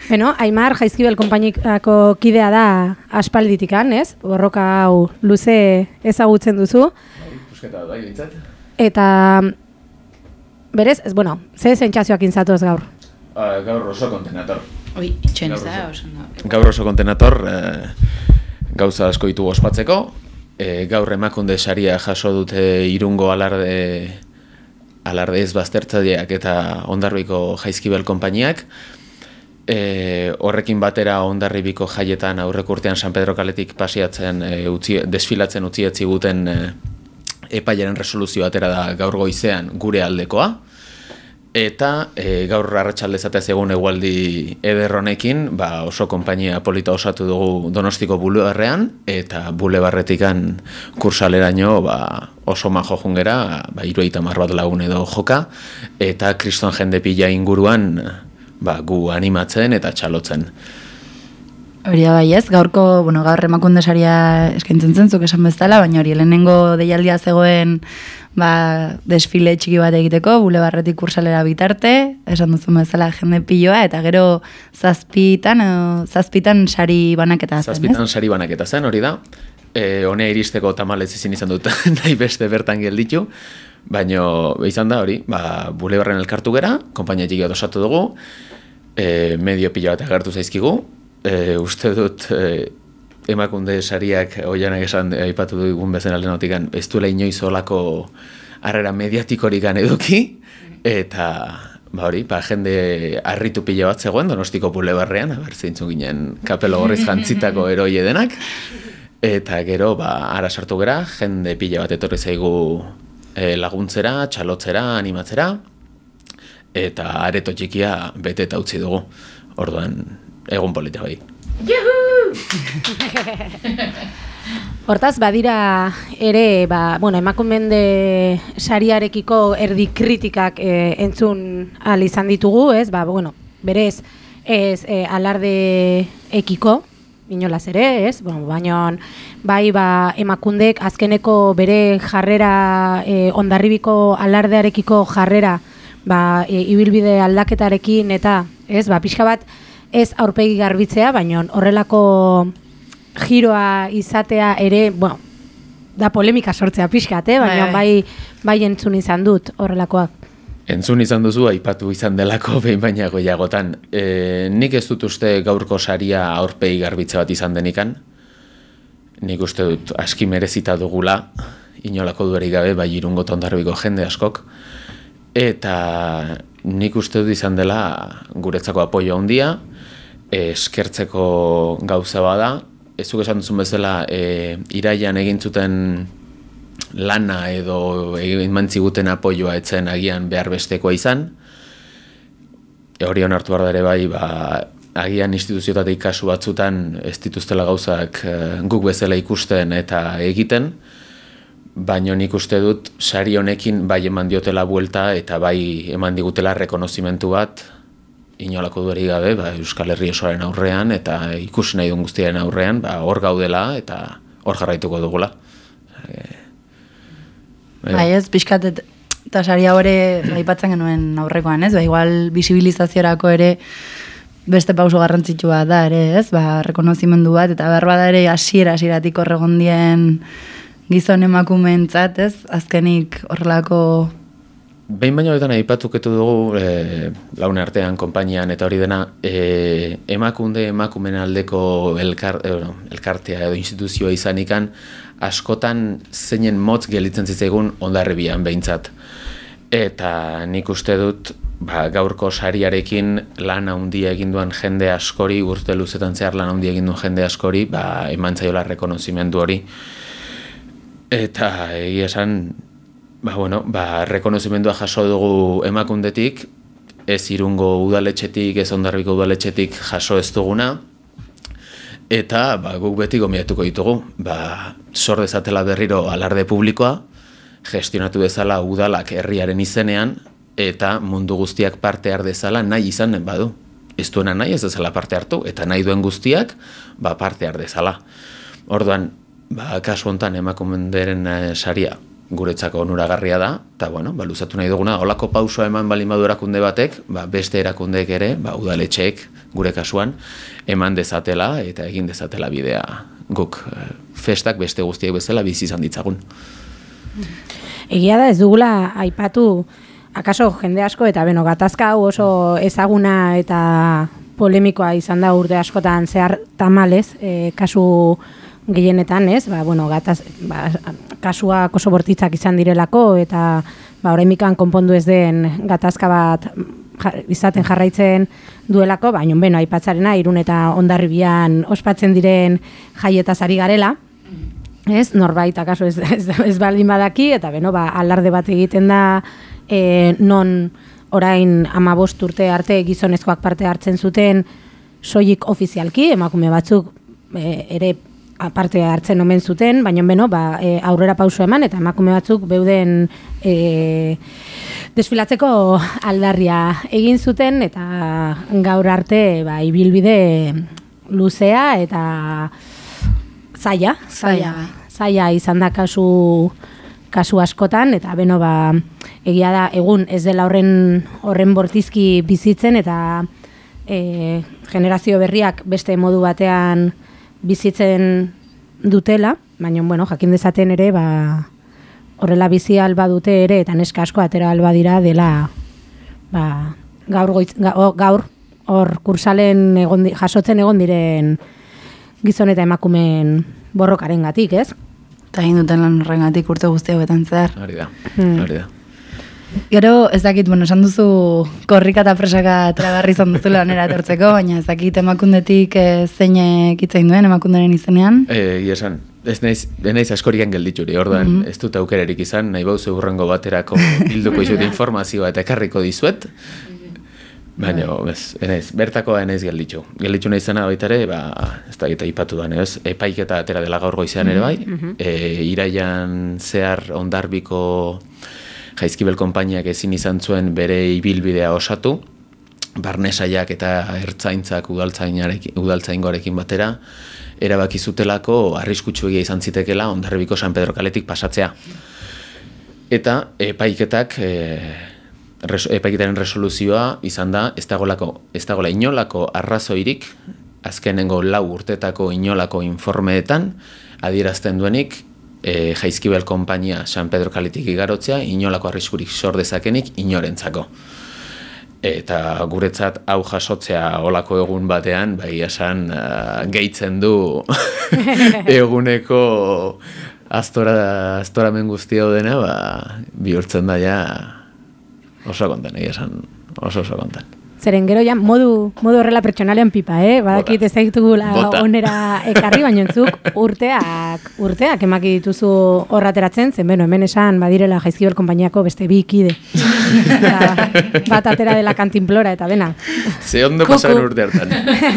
Bueno, Aimar Jaizkibel konpainikako kidea da aspalditikan, ez? Borroka hau luze ezagutzen duzu. Pusketa da, bintzat. Eta, berez, ze sentsazioak intzatoz gaur? Gaur oso kontenator. Oi, itxoen ez da, oso da. Gaur oso kontenator, gauza asko ditu ospatzeko. Gaur Emakunde saria jaso dute Irungo alarde ez baztertzaileak eta Hondarribiko Jaizkibel konpainiak. Horrekin batera Hondarribiko jaietan aurreko urtean San Pedro kaletik pasiatzen, desfilatzen utzi etziguten epailaren resoluzio atera da gaur goizean gure aldekoa. Eta gaur arratsalde zatez egun egualdi eder honekin, oso konpainia polita osatu dugu Donostiko bulebarrean, eta bulebarretikan kursaleraino oso majo jungera, 70 bat lagun edo joka, eta kriston jende pila inguruan gu animatzen eta txalotzen. Hori da bai ez, gaur Emakunde saria eskaintzen zen, zuk esan bezala, baina hori lehenengo deialdia zegoen desfile txiki bat egiteko, bulebarretik kursalera bitarte, esan duzun bezala jende piloa, eta gero zazpitan sari banaketa zen, ez? Zazpitan sari banaketa zen, hori da. Honea iristeko tamalez ezin izan dut nahi beste bertan gelditu, baina izan da hori, bulebarren elkartu gera, konpainia txiki bat osatu dugu, medio pilo bat agertu zaizkigu, uste dut Emakunde sariak oianak esan aipatu dugun bezen aldenotikan ez duela inoiz olako harrera mediatikorikan eduki, eta jende harritu pila bat zegoen Donostiko bulebarrean, zeintzun ginen kapelo gorriz jantzitako eroi edenak, eta gero ara sartu gera, jende pila bat etorri zaigu laguntzera, txalotzera, animatzera, eta areto txikia bete eta utzi dugu. Orduan, egun polita bai. Juhu! Hortaz, badira ere, Emakunde sariarekiko erdi kritikak entzun ahal izan ditugu, ez? Berez, ez alarde ekiko, inolaz ere, ez? Baina, Emakundek azkeneko bere jarrera, Hondarribiko alardearekiko jarrera, ibilbide aldaketarekin eta, ez? Pixka bat, ez aurpegi garbitzea, baina horrelako giroa izatea ere, da polemika sortzea pixkat, baina bai entzun izan dut horrelakoak. Entzun izan duzu, aipatu izan delako behin baina goiagotan. Nik ez dut uste gaurko saria aurpegi garbitze bat izan denikan. Nik uste dut aski merezita dugula, inolako duerik gabe, Irungo eta Hondarribiko jende askok. Eta nik uste dut izan dela guretzako apoio handia, eskertzeko gauza bada. Zuk esan duzun bezala, iraian egin zuten lana edo egin mantziguten apoioa etzen agian behar bestekoa izan. Hori onartu behar da ere bai, agian instituzioetatik kasu batzutan ez dituztela gauzak guk bezala ikusten eta egiten, baina nik uste dut sari honekin bai eman diotela buelta eta bai eman digutela rekonozimentu bat inolako dueri gabe Euskal Herri osoaren aurrean eta ikusi nahi duen guztiaren aurrean hor gaudela eta hor jarraituko dugula. Ez, pixkat eta saria hori aipatzen genuen aurrekoan, ez? Igual bisibilizaziorako ere beste pauso garrantzitsua da ere, ez? Rekonozimendu bat eta behar bada ere hasieratik horregondien gizon emakumeentzat, ez? Azkenik horrelako... Behin baino horretan aipatuketu dugu laune artean, konpainian eta hori dena Emakunde emakumen aldeko elkartea edo instituzioa izanikan askotan zeinen motz gelditzen zitzaigun Hondarribian behintzat. Eta nik uste dut gaurko sariarekin lan handia egin duen jende askori, urte luzetan zehar lan handia egin duen jende askori, eman zaiola rekonozimendu hori. Eta egia esan, rekonozimendua jaso dugu Emakundetik, ez Irungo udaletxetik, ez Hondarribiko udaletxetik jaso ez duguna, eta guk beti gomiatuko ditugu. Sor dezatela berriro alarde publikoa, gestionatu dezala udalak herriaren izenean, eta mundu guztiak parte har dezala nahi izanen badu. Ez duena nahi ez dezala parte hartu, eta nahi duen guztiak parte har dezala. Orduan, kasu hontan Emakunderen saria guretzako onuragarria da, eta bueno, luzatu nahi duguna, holako pausoa eman balin badu erakunde batek, beste erakundeek ere, udaletxeek, gure kasuan, eman dezatela eta egin dezatela bidea guk festak beste guztiek bezala bizi izan ditzagun. Egia da ez dugula aipatu, akaso jende asko eta gatazka hau oso ezaguna eta polemikoa izan da urte askotan zehar tamalez, kasu gehienetan, ez? Kasuak oso bortitzak izan direlako eta oraindikan konpondu ez den gatazka bat izaten jarraitzen duelako, baina aipatzarena Irun eta Hondarribian ospatzen diren jaietaz ari garela. Ez, norbait akaso ez baldin badaki, eta alarde bat egiten da non orain 15 urte arte gizonezkoak parte hartzen zuten soilik ofizialki, emakume batzuk ere parte hartzen omen zuten, baina aurrera pauso eman, eta emakume batzuk beuden desfilatzeko aldarria egin zuten, eta gaur arte ibilbide luzea eta zaila izan da kasu askotan, eta egia da egun ez dela horren bortizki bizitzen, eta generazio berriak beste modu batean bizitzen dutela, baina jakin dezaten ere horrela bizi alba dute ere, eta neska asko atera alba dira dela gaur hor kursalen jasotzen egon diren gizon eta emakumeen borrokarengatik, ez? Eta egin duten lan horrengatik urte guzti hauetan zehar. Hori da. Gero, ez dakit, esan duzu korrika eta presaka tragarri izan duzu lanera etortzeko, baina ez dakit emakundetik zeinek hitz egin duen emakunderen izenean? Esan, ez naiz askorian geldituri, orduan ez dut aukerarik izan, nahi bauzu hurrengo baterako bilduko izut informazioa eta ekarriko dizuet, baina bertakoa enaiz gelditzu. Gelditzu nahi zena baita ere, ez da gita ipatu da, epaiketa atera dela gaur goizean ere bai, iraian zehar Hondarribiko Jaizkibel konpainiak ezin izan zuen bere ibilbidea osatu, barnesaiak eta ertzaintzak udaltzaingoarekin batera, erabaki zutelako arriskutsuegia izan zitekela Hondarribiko San Pedro kaletik pasatzea. Eta epaiketaren resoluzioa izan da, ez dagoela inolako arrazoirik, azkenengo 4 urtetako inolako informeetan, adierazten duenik, Jaizkibel konpainia San Pedro kaletik igarotzea, inolako arriskurik sor dezakenik inorentzako. Eta guretzat hau jasotzea olako egun batean, esan gehitzen du eguneko aztoramen guztia dena, bihurtzen da ja oso konten, esan oso konten. Zeren gero ja modu horrela pertsonalean pipa, badakit ez daitugula onera ekarri, baina entzuk urteak emaki dituzu horrateratzen, zen hemen esan badirela Jaizkibel konpainiako beste 2 kide. Bat atera dela kantinplora eta dena. Ze ondo pasaren urte hartan.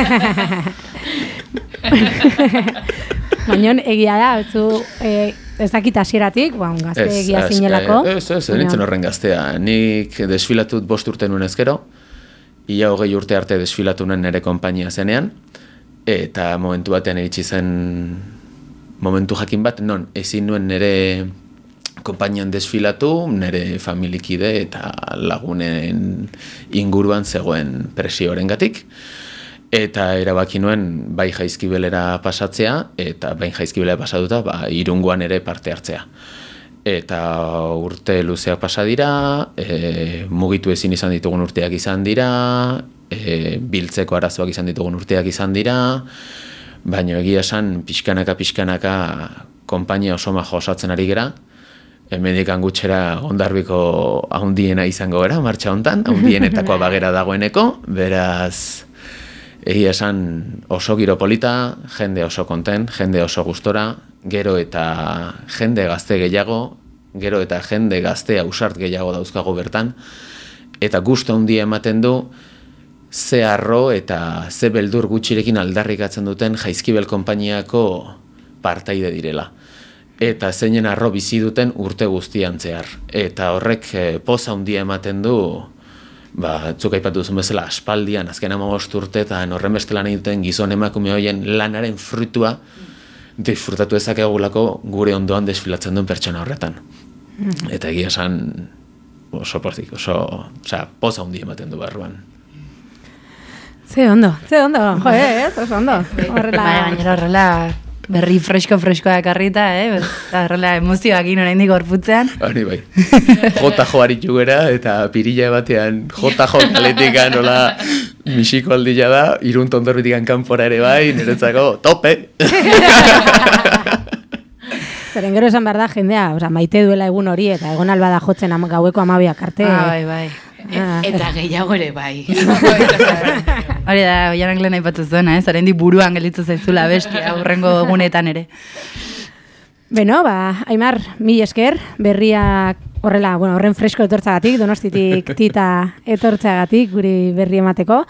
Baina egia da, ez dakit hasieratik, gazte egia zinelako. Ez nintzen horren gaztea. Nik desfilatut 5 urte nuen ezkero, ia 20 urte arte desfilatu nuen nire konpainia zenean, eta momentu batean iritsi zen momentu jakin bat, non ezin nuen nire konpainian desfilatu, nire familikide eta lagunen inguruan zegoen presioarengatik, eta erabaki nuen bai Jaizkibelera pasatzea, eta bai Jaizkibelera pasatuta Irungoan ere parte hartzea. Eta urte luzeak pasa dira, mugitu ezin izan ditugun urteak izan dira, biltzeko arazoak izan ditugun urteak izan dira, baina egia esan pixkanaka konpainia oso majo osatzen ari gera, hemendik gutxera Hondarribiko handiena izango gara, martxa hontan, handienetakoa bagera dagoeneko, beraz egia esan oso giro polita, jende oso konten, jende oso gustora, gero eta jende gazte gehiago, gero eta jende gazte ausart gehiago dauzkago bertan, eta gustu handia ematen du ze harro eta ze beldur gutxirekin aldarrikatzen duten Jaizkibel konpainiako partaide direla. Eta zeinen harro bizi duten urte guztian zehar. Eta horrek poza handia ematen du, zuk aipatu duzun bezala aspaldian, azken 15 urteetan horren beste lan egiten gizon emakume horien lanaren frutua disfrutatu ezakegulako gure ondoan desfilatzen duen pertsona horretan. Eta egia esan oso pozik, osea, poza hundi ematen du barruan. Ze ondo, jo, oso ondo. Horrela... Gainera horrela berri fresko-freskoa ekarrita, eta horrela emozioak oraindik gorputzean. Hori bai. Jota joaritu gera, eta pirila batean jota jo kaletikan, nola misiko aldila da, Irun tondorbitikan kanpora ere bai, niretzako, tope! Zeren gero esan behar da, jendea, maite duela egun hori, eta egon alba da jotzen gaueko 12 arte. Bai. Eta gehiago ere bai. Hori da, oianak lehen aipatu zuena, oraindik buruan gelditu zaizula bestia, hurrengo egunetan ere. Beno, Aimar, mil esker, berriak horrela, horren fresko etortzagatik, Donostitik Tita etortzagatik, guri berri emateko.